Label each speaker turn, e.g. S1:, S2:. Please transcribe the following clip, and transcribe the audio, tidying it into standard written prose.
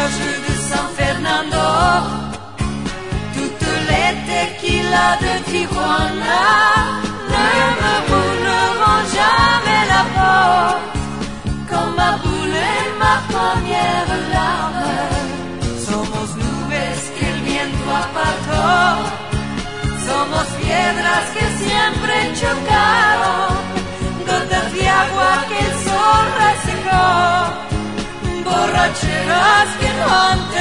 S1: plage de San Fernando, toutes les tequilas de Tijuana ne me brûleront jamais la peau, comme m'a brûlé ma première larme. Somos nubes que el viento apartó, somos piedras que siempre chocaron, gotas de agua que el sol resecó, borracheras que no han